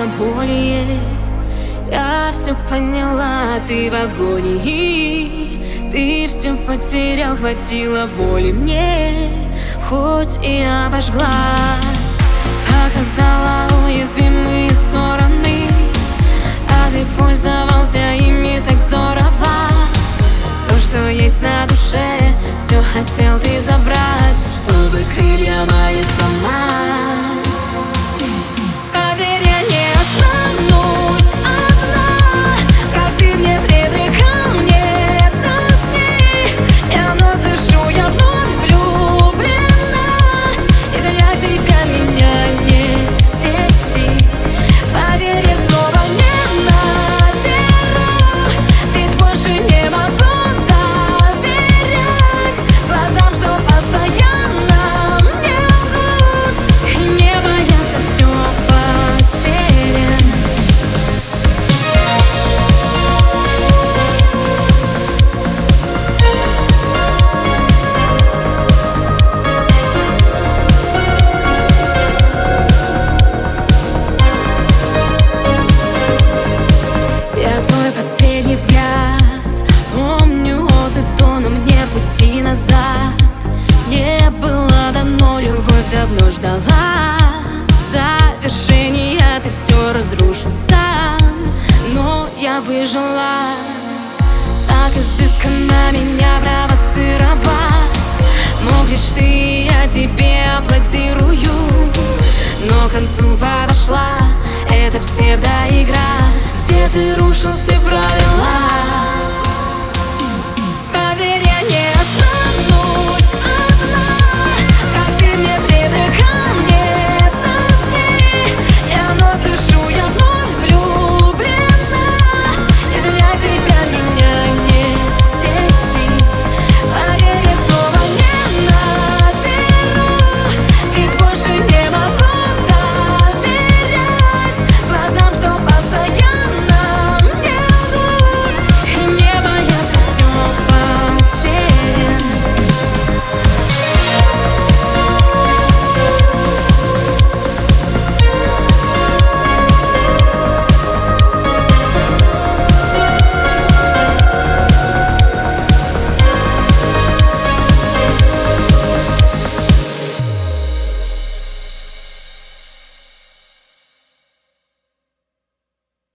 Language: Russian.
более. Я все поняла, ты в агонии. Ты все потерял, хватило воли мне, хоть и обожглась. Показала уязвимые стороны, а ты пользовался ими так здорово. То, что есть на душе, все хотел ты забрать, чтобы крылья мои сломать. Поверь, я не останусь одна, как ты мне предрекал мне до сне. Я вновь дышу, я вновь влюблена, и для тебя меня нет в сети. Поверь, я снова не наберу, ведь больше не могу доверять глазам, что постоянно мне лгут и не боятся все потерять. Я твой последний взгляд помню от и до, но мне пути назад не было дано. Любовь давно ждала завершения, ты все разрушил сам, но я выжила. Так изысканно меня провоцировать мог лишь ты, я тебе аплодирую. Но к концу подошла эта псевдоигра, где ты рушил все правила.